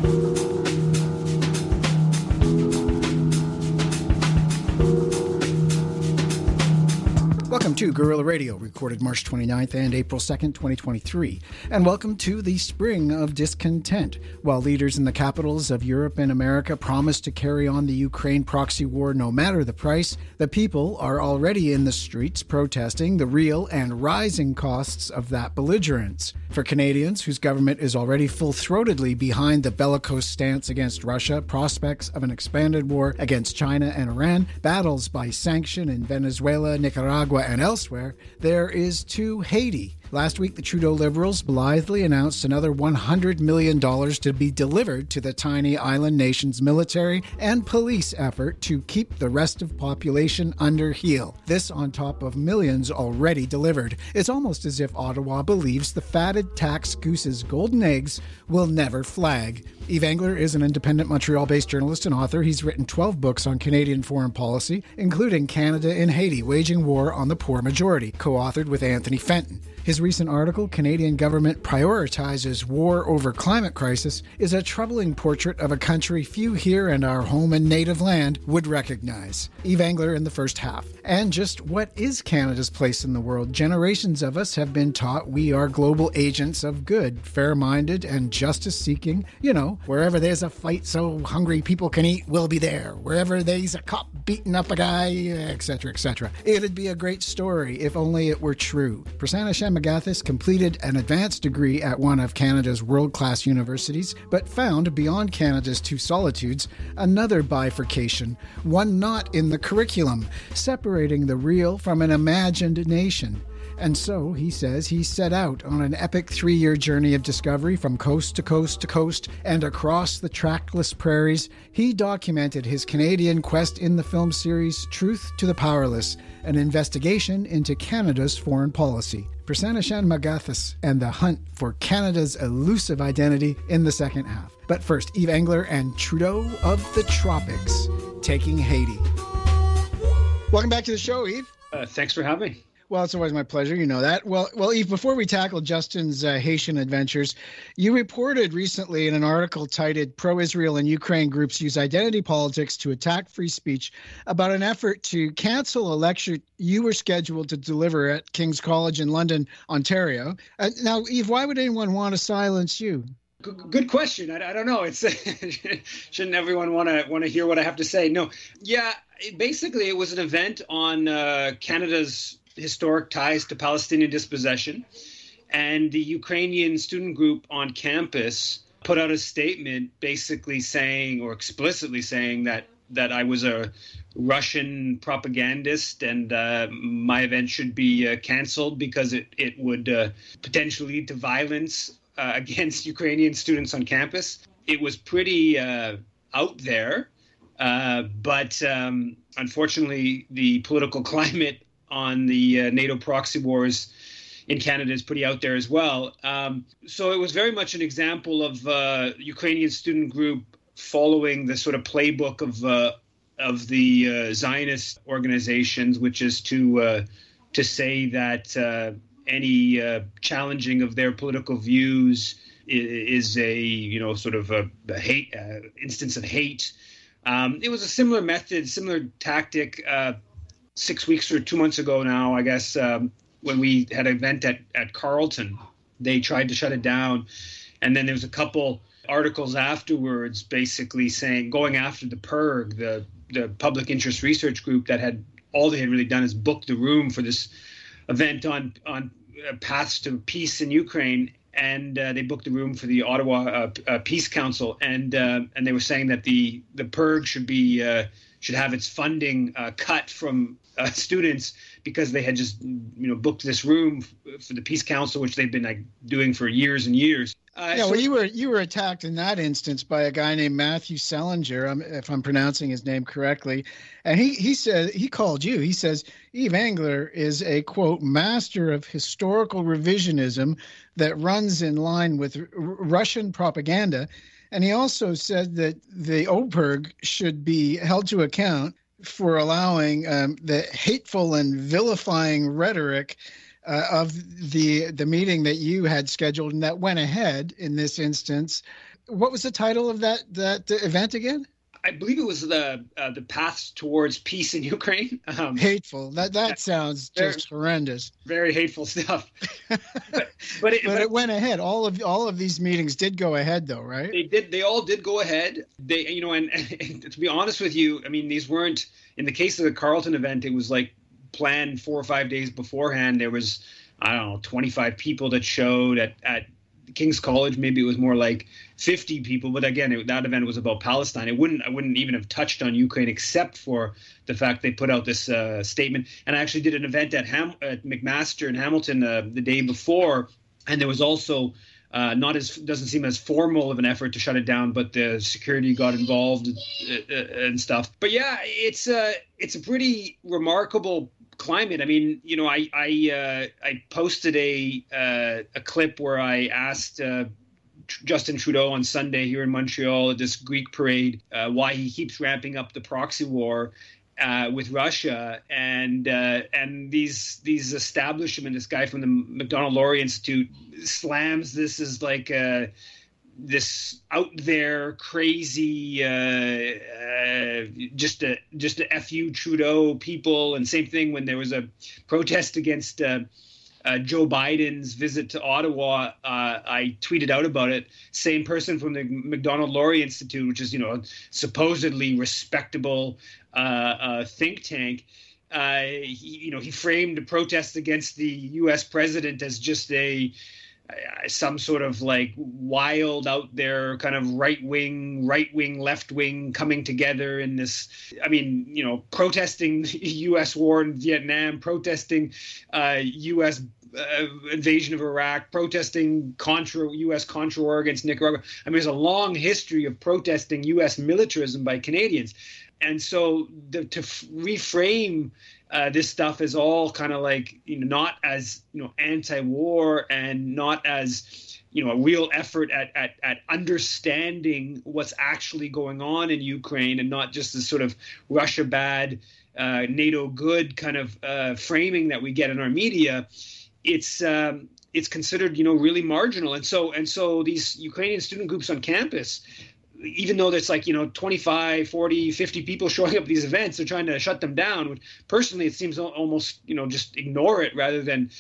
Welcome to Guerrilla Radio, recorded March 29th and April 2nd, 2023. And welcome to the spring of discontent. While leaders in the capitals of Europe and America promise to carry on the Ukraine proxy war no matter the price, the people are already in the streets protesting the real and rising costs of that belligerence. For Canadians, whose government is already full-throatedly behind the bellicose stance against Russia, prospects of an expanded war against China and Iran, battles by sanction in Venezuela, Nicaragua, and elsewhere, there is to Haiti. Last week, the Trudeau Liberals blithely announced another $100 million to be delivered to the tiny island nation's military and police effort to keep the rest of population under heel. This on top of millions already delivered. It's almost as if Ottawa believes the fatted tax goose's golden eggs will never flag. Yves Engler is an independent Montreal-based journalist and author. He's written 12 books on Canadian foreign policy, including Canada in Haiti, Waging War on the Poor Majority, co-authored with Anthony Fenton. His recent article, Canadian Government Prioritizes War Over Climate Crisis, is a troubling portrait of a country few here in our home and native land would recognize. Yves Engler in the first half. And just what is Canada's place in the world? Generations of us have been taught we are global agents of good, fair-minded and justice-seeking. You know, wherever there's a fight so hungry people can eat, we'll be there. Wherever there's a cop beating up a guy, etc., etc. It'd be a great story if only it were true. Prasanna Shanmugathis completed an advanced degree at one of Canada's world-class universities, but found beyond Canada's two solitudes another bifurcation, one not in the curriculum, separating the real from an imagined nation. And so, he says, he set out on an epic 3-year journey of discovery from coast to coast to coast and across the trackless prairies. He documented his Canadian quest in the film series Truth to the Powerless, an investigation into Canada's foreign policy. Prasanna Shanmugathis and the hunt for Canada's elusive identity in the second half. But first, Yves Engler and Trudeau of the Tropics, taking Haiti. Welcome back to the show, Yves. Thanks for having me. Well, it's always my pleasure. You know that. Well, Yves, before we tackle Justin's Haitian adventures, you reported recently in an article titled Pro-Israel and Ukraine Groups Use Identity Politics to Attack Free Speech about an effort to cancel a lecture you were scheduled to deliver at King's College in London, Ontario. Now, Yves, why would anyone want to silence you? Good question. I don't know. It's shouldn't everyone want to hear what I have to say? No. Yeah, basically it was an event on Canada's historic ties to Palestinian dispossession, and the Ukrainian student group on campus put out a statement basically saying, or explicitly saying, that I was a Russian propagandist and my event should be canceled because it would potentially lead to violence against Ukrainian students on campus. It was pretty out there, but unfortunately the political climate on the NATO proxy wars in Canada is pretty out there as well. So it was very much an example of Ukrainian student group following the sort of playbook of the Zionist organizations, which is to say that any challenging of their political views is a sort of a hate instance of hate. It was a similar method, similar tactic. 6 weeks or 2 months ago now, I guess, when we had an event at Carleton, they tried to shut it down. And then there was a couple articles afterwards basically saying, going after the PIRG, the public interest research group that had, all they had really done is book the room for this event on paths to peace in Ukraine. And they booked the room for the Ottawa Peace Council. And they were saying that the PIRG should have its funding cut from students because they had just booked this room for the Peace Council, which they've been doing for years and years. Well, you were attacked in that instance by a guy named Matthew Selinger, if I'm pronouncing his name correctly, and he said he called you. He says Yves Engler is a quote master of historical revisionism that runs in line with Russian propaganda. And he also said that the OPIRG should be held to account for allowing the hateful and vilifying rhetoric of the meeting that you had scheduled and that went ahead in this instance. What was the title of that event again? I believe it was the path towards peace in Ukraine. Hateful. That sounds just horrendous. Very hateful stuff. But it went ahead. All of these meetings did go ahead, though, right? They did. They all did go ahead. They, and to be honest with you, I mean, these weren't. In the case of the Carleton event, it was like planned 4 or 5 days beforehand. There was, I don't know, 25 people that showed at King's College. Maybe it was more like 50 people, but again, that event was about Palestine. I wouldn't even have touched on Ukraine except for the fact they put out this statement. And I actually did an event at McMaster in Hamilton the day before, and there was also doesn't seem as formal of an effort to shut it down, but the security got involved and stuff. But yeah, it's a pretty remarkable climate. I mean, I posted a clip where I asked Justin Trudeau on Sunday here in Montreal at this Greek parade why he keeps ramping up the proxy war with Russia, and these establishment, this guy from the Macdonald-Laurier Institute slams this as like this out there crazy just a FU Trudeau people. And same thing when there was a protest against Joe Biden's visit to Ottawa. I tweeted out about it. Same person from the Macdonald-Laurier Institute, which is supposedly respectable think tank. He framed a protest against the U.S. president as just some sort of like wild out there kind of right wing, left wing coming together in this. I mean, protesting U.S. war in Vietnam, protesting U.S. Invasion of Iraq, protesting U.S. Contra war against Nicaragua. I mean, there's a long history of protesting U.S. militarism by Canadians. And so to reframe this stuff is all kind of like, not as, anti-war and not as, a real effort at understanding what's actually going on in Ukraine, and not just this sort of Russia bad, NATO good kind of framing that we get in our media. It's considered, really marginal. And so these Ukrainian student groups on campus, even though there's like, 25, 40, 50 people showing up at these events, they're trying to shut them down, which personally it seems almost, just ignore it rather than,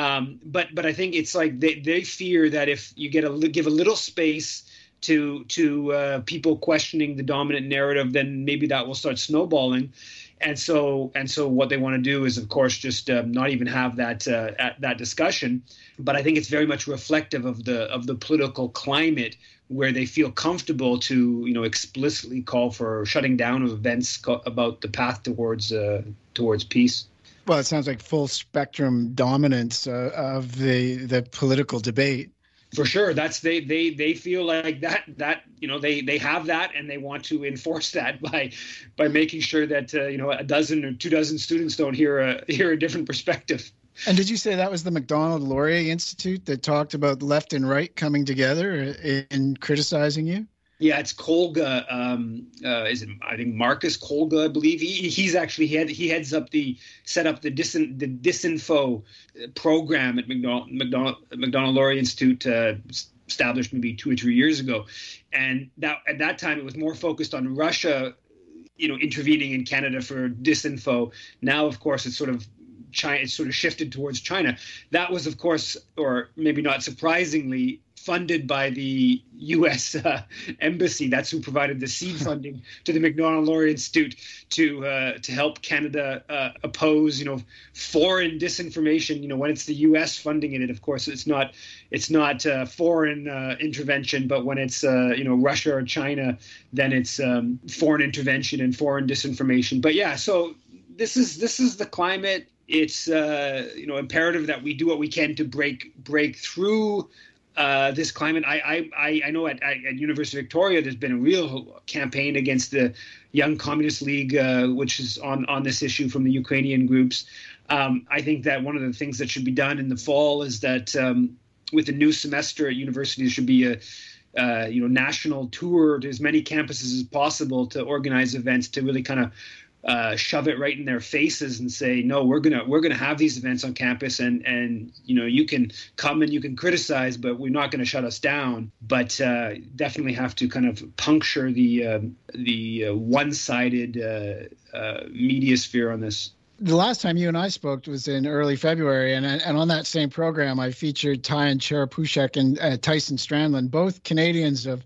but I think it's like they fear that if you give a little space to people questioning the dominant narrative, then maybe that will start snowballing. And so what they want to do is, of course, just not even have that discussion. But I think it's very much reflective of the political climate where they feel comfortable to, explicitly call for shutting down of events about the path towards peace. Well, it sounds like full spectrum dominance of the political debate. For sure, that's they feel like that they have that, and they want to enforce that by making sure that a dozen or 24 students don't hear a different perspective. And did you say that was the Macdonald-Laurier Institute that talked about left and right coming together in criticizing you? Yeah, it's Kolga. Is it? I think Marcus Kolga, I believe. He's actually he heads up set up the disinfo program at Macdonald-Laurier Institute, established maybe 2 or 3 years ago, and at that time it was more focused on Russia, intervening in Canada for disinfo. Now, of course, it's sort of China. It's sort of shifted towards China. That was, of course, or maybe not surprisingly, funded by the U.S. Embassy. That's who provided the seed funding to the Macdonald-Laurier Institute to help Canada oppose, foreign disinformation. When it's the U.S. funding it, of course, it's not foreign intervention. But when it's Russia or China, then it's foreign intervention and foreign disinformation. But yeah, so this is the climate. It's imperative that we do what we can to break through this climate. I know at University of Victoria there's been a real campaign against the Young Communist League, which is on this issue from the Ukrainian groups. I think that one of the things that should be done in the fall is that with the new semester at university, there should be a national tour to as many campuses as possible to organize events to really kind of shove it right in their faces and say, no, we're gonna have these events on campus, and you can come and you can criticize, but we're not going to shut us down. But definitely have to kind of puncture the one-sided media sphere on this. The last time you and I spoke was in early February, and on that same program, I featured Tyan Cherepushek and Tyson Strandland, both Canadians of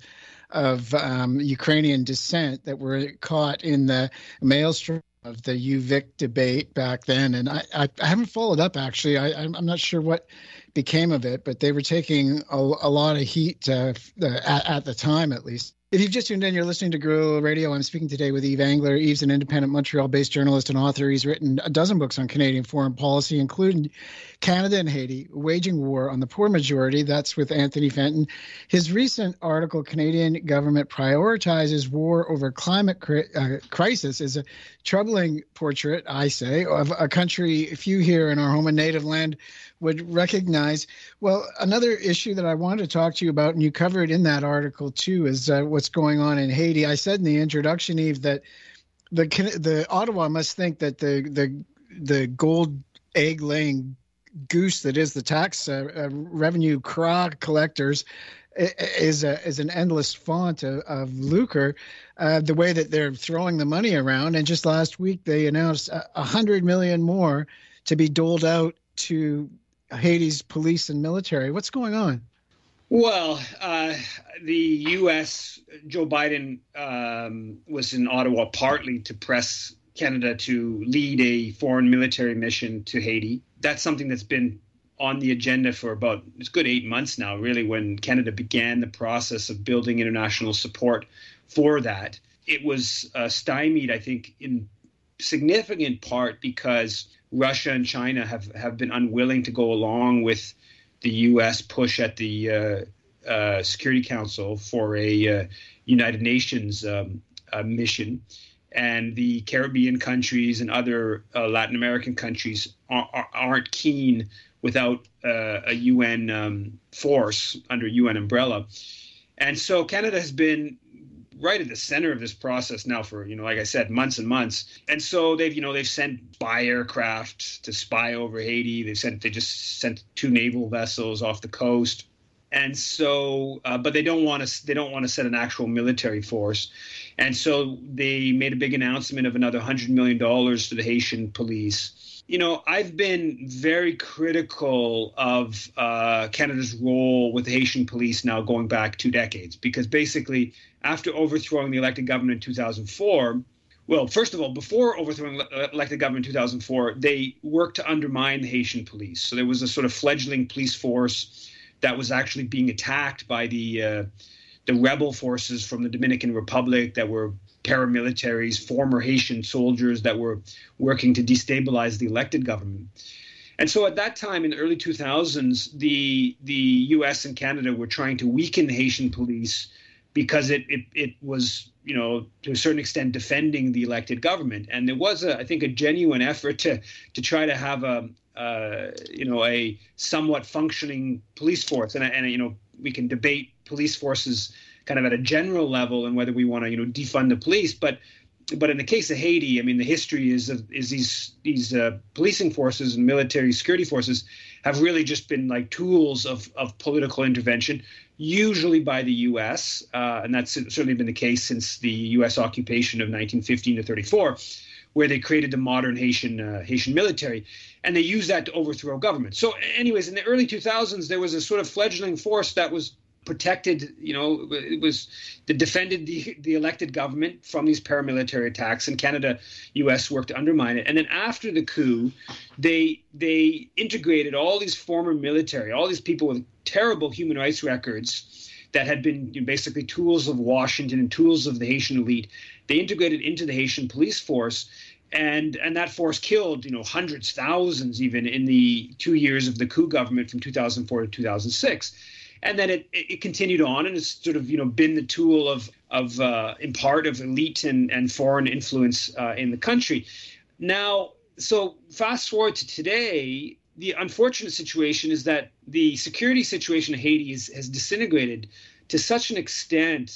Ukrainian descent that were caught in the maelstrom of the UVic debate back then. And I haven't followed up, actually. I'm not sure what became of it, but they were taking a lot of heat at the time, at least. If you've just tuned in, you're listening to Guerrilla Radio. I'm speaking today with Yves Engler. Yves, an independent Montreal-based journalist and author. He's written a dozen books on Canadian foreign policy, including Canada and Haiti, Waging War on the Poor Majority. That's with Anthony Fenton. His recent article, Canadian Government Prioritizes War Over Climate Crisis, is a troubling portrait, I say, of a country few here in our home and native land would recognize. Well, another issue that I wanted to talk to you about, and you covered in that article too, is what's going on in Haiti. I said in the introduction, Yves, that the Ottawa must think that the gold egg-laying goose that is the tax revenue craw collectors is an endless font of lucre. The way that they're throwing the money around, and just last week they announced $100 million more to be doled out to Haiti's police and military. What's going on? Well, the U.S., Joe Biden was in Ottawa partly to press Canada to lead a foreign military mission to Haiti. That's something that's been on the agenda for about, it's good 8 months now, really, when Canada began the process of building international support for that. It was stymied, I think, in significant part because Russia and China have been unwilling to go along with the U.S. push at the Security Council for a United Nations mission. And the Caribbean countries and other Latin American countries aren't keen without a UN force under UN umbrella. And so Canada has been right at the center of this process now for, like I said, months and months. And so they've sent spy aircraft to spy over Haiti. They just sent 2 naval vessels off the coast. And so, but they don't want to set an actual military force. And so they made a big announcement of another $100 million to the Haitian police. I've been very critical of Canada's role with the Haitian police now going back 2 decades, because basically after overthrowing the elected government in 2004, well, first of all, before overthrowing elected government in 2004, they worked to undermine the Haitian police. So there was a sort of fledgling police force that was actually being attacked by the rebel forces from the Dominican Republic that were paramilitaries, former Haitian soldiers that were working to destabilize the elected government. And so at that time, in the early 2000s, the U.S. and Canada were trying to weaken the Haitian police because it was, to a certain extent, defending the elected government. And there was, I think, a genuine effort to try to have a somewhat functioning police force. And we can debate police forces kind of at a general level and whether we want to, defund the police. But in the case of Haiti, I mean, the history is these policing forces and military security forces have really just been like tools of political intervention, usually by the U.S. And that's certainly been the case since the U.S. occupation of 1915 to 34, where they created the modern Haitian military. And they used that to overthrow government. So anyways, in the early 2000s, there was a sort of fledgling force that was protected, it was that defended the elected government from these paramilitary attacks, and Canada, U.S. worked to undermine it. And then after the coup, they integrated all these former military, all these people with terrible human rights records that had been basically tools of Washington and tools of the Haitian elite. They integrated into the Haitian police force. And that force killed, hundreds, thousands even in the 2 years of the coup government from 2004 to 2006. And then it continued on, and it's sort of been the tool of in part of elite and foreign influence in the country. Now, so fast forward to today, the unfortunate situation is that the security situation in Haiti has disintegrated to such an extent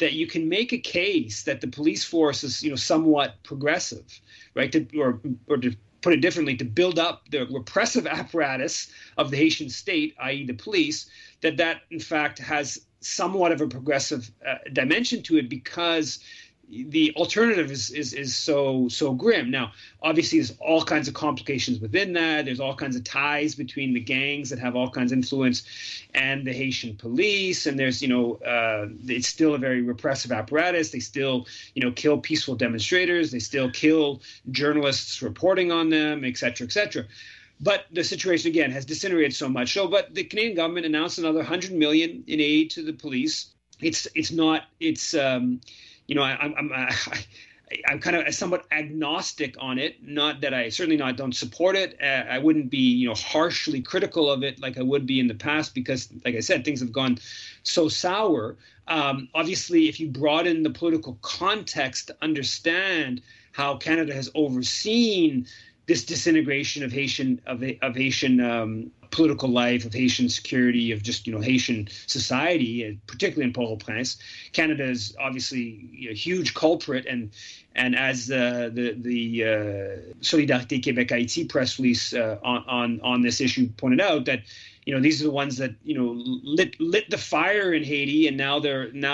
that you can make a case that the police force is, somewhat progressive, right? Or to put it differently, to build up the repressive apparatus of the Haitian state, i.e. the police, that in fact has somewhat of a progressive dimension to it, because the alternative is so grim. Now, obviously, there's all kinds of complications within that. There's all kinds of ties between the gangs that have all kinds of influence and the Haitian police. And there's, it's still a very repressive apparatus. They still, kill peaceful demonstrators. They still kill journalists reporting on them, et cetera, et cetera. But the situation, again, has disintegrated so much. But the Canadian government announced another 100 million in aid to the police. I'm kind of somewhat agnostic on it. Not that I don't support it. I wouldn't be, harshly critical of it like I would be in the past, because, like I said, things have gone so sour. Obviously, if you broaden the political context to understand how Canada has overseen this disintegration of Haitian political life, of Haitian security, of just Haitian society, particularly in Port-au-Prince, Canada is obviously a huge culprit, and as the Solidarité Québec Haïti press release on this issue pointed out, that these are the ones that lit the fire in Haiti, and now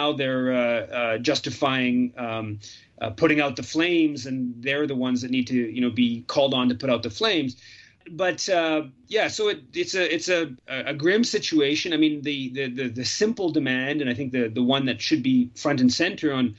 they're justifying putting out the flames, and they're the ones that need to be called on to put out the flames. But so it's a grim situation. I mean, the simple demand, and I think the one that should be front and center on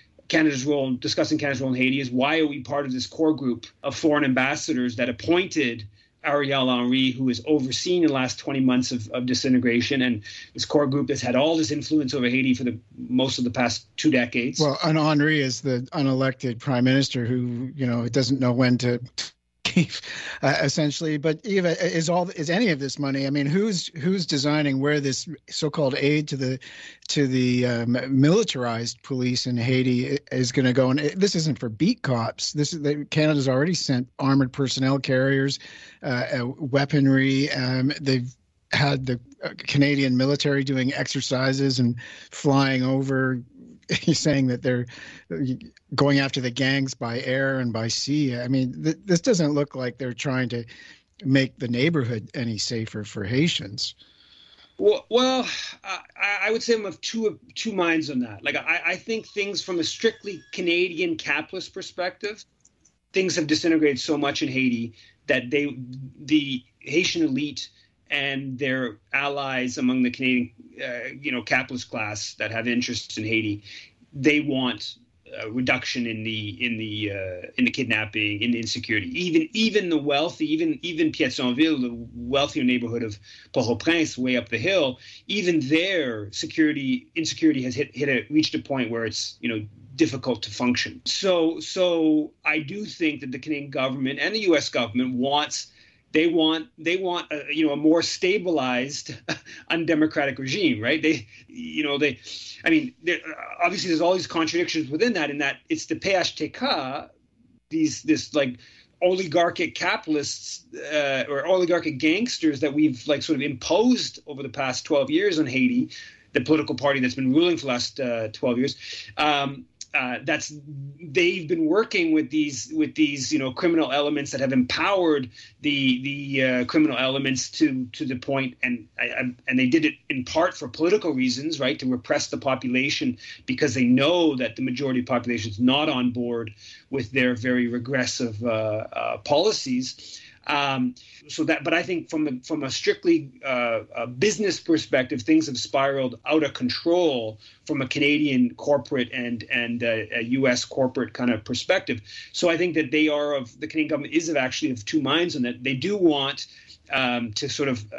discussing Canada's role in Haiti, is why are we part of this core group of foreign ambassadors that appointed Ariel Henry, who has overseen the last 20 months of disintegration, and this core group that's had all this influence over Haiti for most of the past 2 decades. Well, and Henry is the unelected prime minister who, doesn't know when to essentially. But Eva, is any of this money? I mean, who's designing where this so-called aid to the militarized police in Haiti is going to go? And this isn't for beat cops. Canada's already sent armored personnel carriers, weaponry. They've had the Canadian military doing exercises and flying over. He's saying that they're going after the gangs by air and by sea. I mean, this doesn't look like they're trying to make the neighborhood any safer for Haitians. Well, I would say I'm of two minds on that. Like, I think things from a strictly Canadian capitalist perspective, things have disintegrated so much in Haiti that the Haitian elite and their allies among the Canadian, capitalist class that have interests in Haiti, they want a reduction in the kidnapping, in the insecurity. Even the wealthy, even Pétionville, the wealthier neighborhood of Port-au-Prince, way up the hill, even their insecurity has reached a point where it's difficult to function. So I do think that the Canadian government and the U.S. government want a more stabilized, undemocratic regime, right? Obviously there's all these contradictions within that, in that it's the PHTK, this like oligarchic capitalists or oligarchic gangsters that we've like sort of imposed over the past 12 years on Haiti, the political party that's been ruling for the last 12 years. They've been working with these criminal elements that have empowered the criminal elements to the point, and they did it in part for political reasons, right, to repress the population, because they know that the majority of the population is not on board with their very regressive policies. But I think from a strictly business perspective, things have spiraled out of control from a Canadian corporate and a U.S. corporate kind of perspective. So I think that the Canadian government is actually of two minds on that. They do want to sort of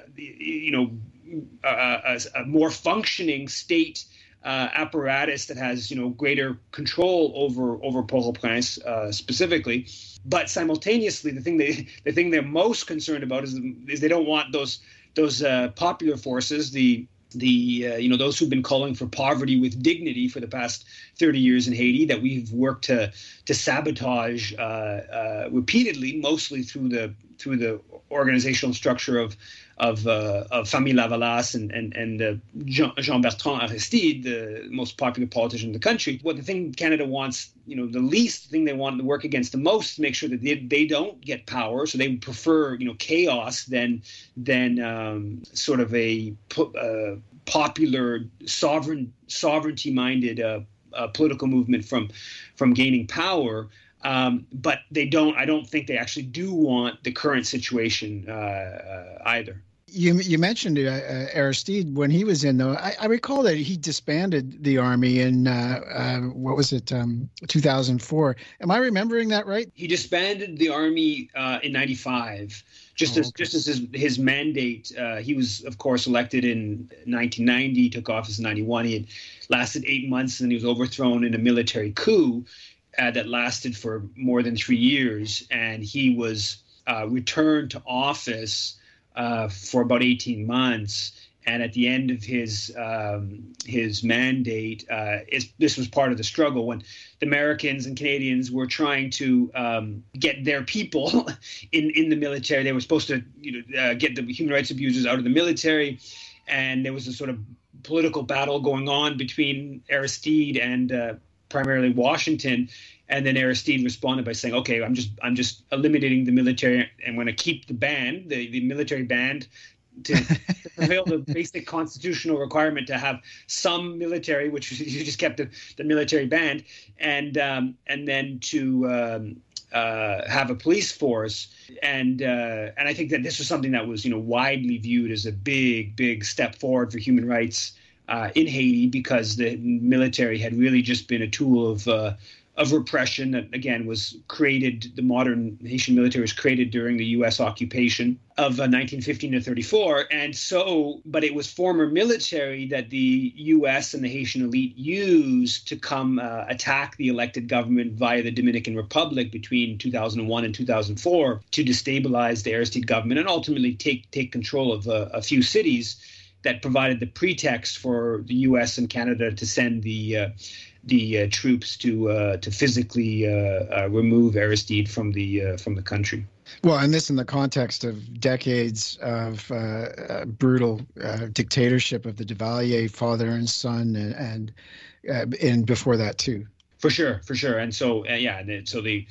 a more functioning state apparatus that has greater control over Port-au-Prince specifically. But simultaneously, the thing they're most concerned about is they don't want those popular forces, those who've been calling for poverty with dignity for the past 30 years in Haiti, that we've worked to sabotage repeatedly, mostly through the the organizational structure of Famille Lavalas and Jean-Bertrand Aristide, the most popular politician in the country. What the thing Canada wants, the least thing they want to work against the most is make sure that they don't get power. So they prefer, chaos than sort of a popular sovereignty-minded political movement from gaining power. But I don't think they actually do want the current situation either. You mentioned Aristide when he was in, though. I recall that he disbanded the army in 2004. Am I remembering that right? He disbanded the army in 95, just as his mandate. He was, of course, elected in 1990, took office in 91. He had lasted 8 months, and he was overthrown in a military coup that lasted for more than 3 years, and he was returned to office for about 18 months. And at the end of his mandate, this was part of the struggle when the Americans and Canadians were trying to get their people in the military. They were supposed to get the human rights abusers out of the military, and there was a sort of political battle going on between Aristide and primarily Washington. And then Aristide responded by saying, "Okay, I'm just eliminating the military. I'm going to keep the band, the military band, to fulfill the basic constitutional requirement to have some military, which you just kept the military band, and then to have a police force." And I think that this was something that was widely viewed as a big step forward for human rights in Haiti, because the military had really just been a tool of repression that, again, was created. The modern Haitian military was created during the U.S. occupation of 1915 to 34. And so, but it was former military that the U.S. and the Haitian elite used to come attack the elected government via the Dominican Republic between 2001 and 2004 to destabilize the Aristide government and ultimately take control of a few cities that provided the pretext for the U.S. and Canada to send the troops to physically remove Aristide from the country. Well, and this in the context of decades of brutal dictatorship of the Duvalier father and son, and before that too. For sure. And so, the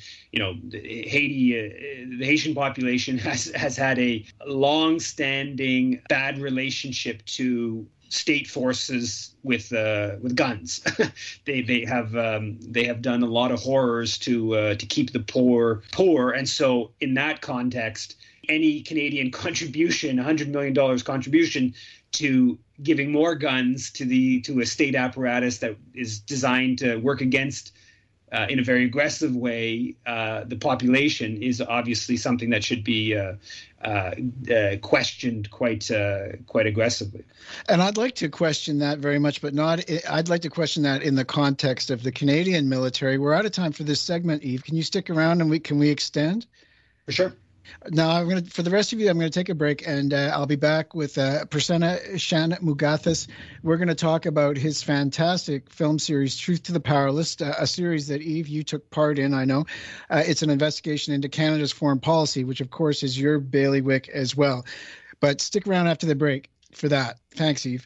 Haitian population has had a long-standing bad relationship to state forces with guns. they have done a lot of horrors to keep the poor, and so in that context, any Canadian contribution, $100 million contribution to giving more guns to a state apparatus that is designed to work against in a very aggressive way the population is obviously something that should be questioned quite aggressively. And I'd like to question that very much, but I'd like to question that in the context of the Canadian military. We're out of time for this segment, Yves. Can you stick around and can we extend? For sure. Now, for the rest of you, I'm going to take a break, and I'll be back with Prasenna Shanmugathis. We're going to talk about his fantastic film series, Truth to the Powerless, a series that, Yves, you took part in, I know. It's an investigation into Canada's foreign policy, which, of course, is your bailiwick as well. But stick around after the break for that. Thanks, Yves.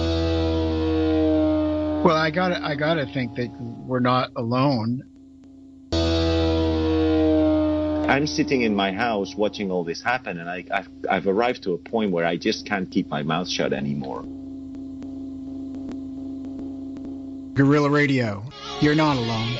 Well, I gotta think that we're not alone. I'm sitting in my house watching all this happen, and I've arrived to a point where I just can't keep my mouth shut anymore. Guerrilla Radio, you're not alone.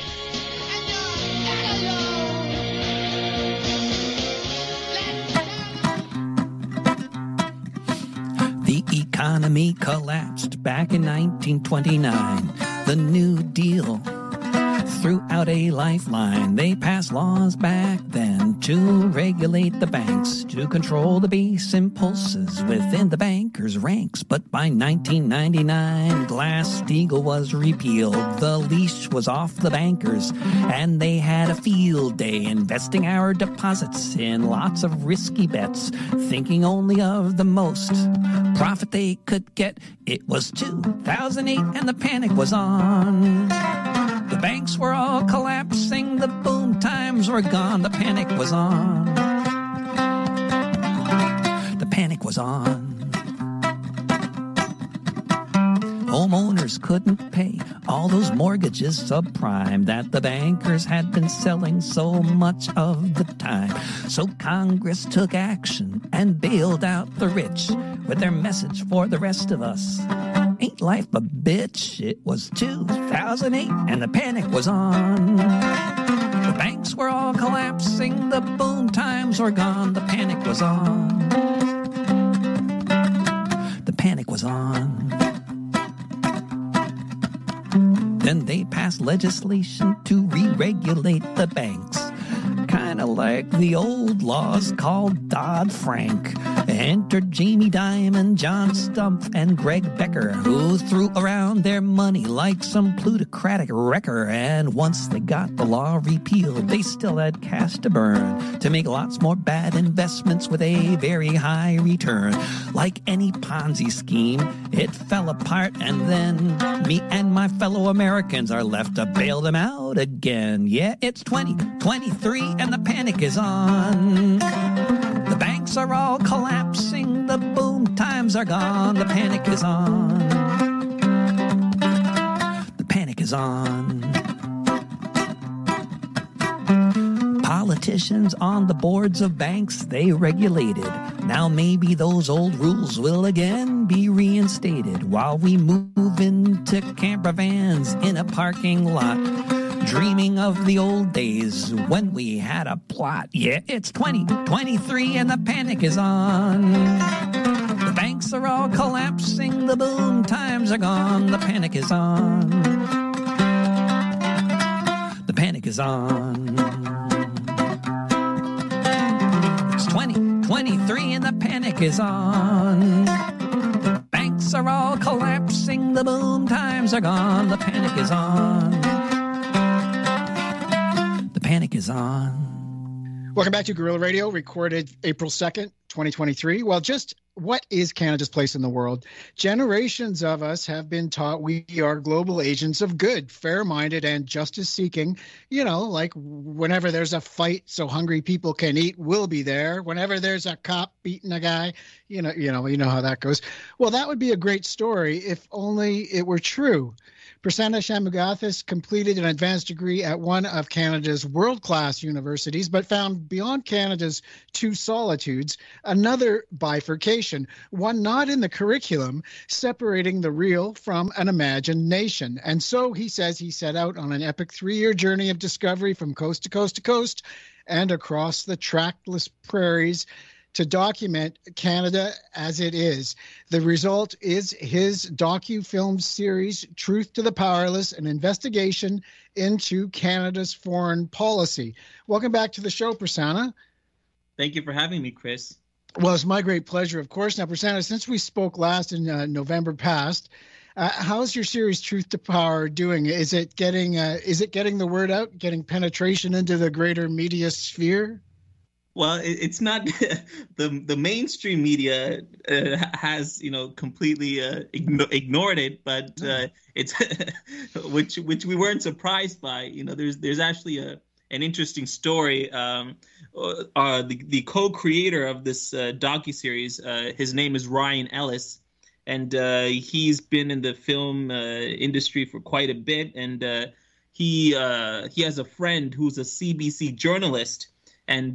The economy collapsed back in 1929. The New Deal threw out a lifeline. They passed laws back then to regulate the banks, to control the base impulses within the bankers' ranks. But by 1999, Glass-Steagall was repealed. The leash was off the bankers, and they had a field day investing our deposits in lots of risky bets, thinking only of the most profit they could get. It was 2008, and the panic was on. The banks were all collapsing, the boom times were gone, the panic was on. was on. Homeowners couldn't pay all those mortgages subprime that the bankers had been selling so much of the time. So Congress took action and bailed out the rich with their message for the rest of us. Ain't life a bitch? It was 2008 and the panic was on. The banks were all collapsing, the boom times were gone, the panic was on. The panic was on. Then they passed legislation to re-regulate the banks, kind of like the old laws called Dodd-Frank. Entered Jamie Dimon, John Stumpf, and Greg Becker, who threw around their money like some plutocratic wrecker. And once they got the law repealed, they still had cash to burn to make lots more bad investments with a very high return. Like any Ponzi scheme, it fell apart, and then me and my fellow Americans are left to bail them out again. Yeah, it's 2023 and the panic is on. The banks are all collapsing, the boom times are gone, the panic is on. The panic is on. Politicians on the boards of banks, they regulated. Now maybe those old rules will again be reinstated while we move into camper vans in a parking lot, dreaming of the old days when we had a plot. Yeah, it's 2023 and the panic is on. The banks are all collapsing, the boom times are gone, the panic is on. The panic is on. It's 2023 and the panic is on. The banks are all collapsing, the boom times are gone, the panic is on. Panic is on. Welcome back to Guerrilla Radio, recorded April 2nd, 2023. Well, just what is Canada's place in the world? Generations of us have been taught we are global agents of good, fair-minded, and justice-seeking. You know, like whenever there's a fight so hungry people can eat, we'll be there. Whenever there's a cop beating a guy, you know how that goes. Well, that would be a great story if only it were true. Prasanna Shanmugathis completed an advanced degree at one of Canada's world-class universities, but found beyond Canada's two solitudes another bifurcation, one not in the curriculum, separating the real from an imagined nation. And so, he says, he set out on an epic 3-year journey of discovery from coast to coast to coast and across the trackless prairies to document Canada as it is. The result is his docu-film series, Truth to the Powerless, an investigation into Canada's foreign policy. Welcome back to the show, Prasanna. Thank you for having me, Chris. Well, it's my great pleasure, of course. Now, Prasanna, since we spoke last in November past, how's your series Truth to Power doing? Is it getting the word out, getting penetration into the greater media sphere? Well, it's not the mainstream media has completely ignored it, but it's which we weren't surprised by. There's actually an interesting story. The co-creator of this docuseries, his name is Ryan Ellis, and he's been in the film industry for quite a bit, and he has a friend who's a CBC journalist. And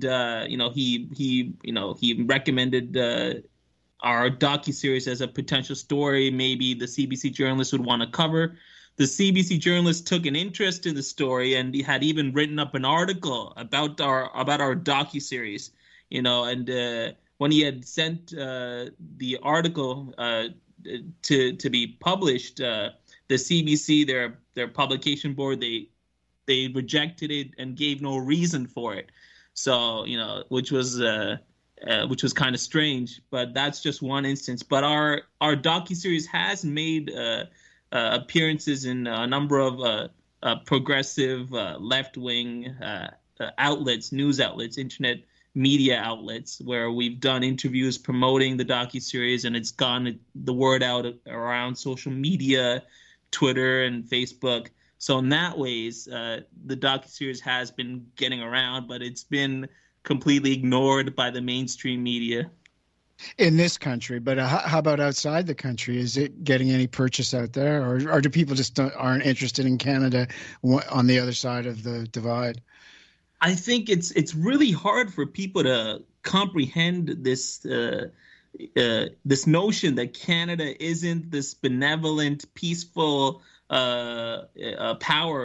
he recommended our docuseries as a potential story maybe the CBC journalist would want to cover. The CBC journalist took an interest in the story, and he had even written up an article about our docuseries. And when he had sent the article to be published, the CBC, their publication board, they rejected it and gave no reason for it. So, which was kind of strange, but that's just one instance. But our docuseries has made appearances in a number of progressive left-wing outlets, news outlets, internet media outlets, where we've done interviews promoting the docuseries, and it's gotten the word out around social media, Twitter and Facebook. So in that ways, the docuseries has been getting around, but it's been completely ignored by the mainstream media. in this country, but how about outside the country? Is it getting any purchase out there, or do people just aren't interested in Canada on the other side of the divide? I think it's really hard for people to comprehend this this notion that Canada isn't this benevolent, peaceful power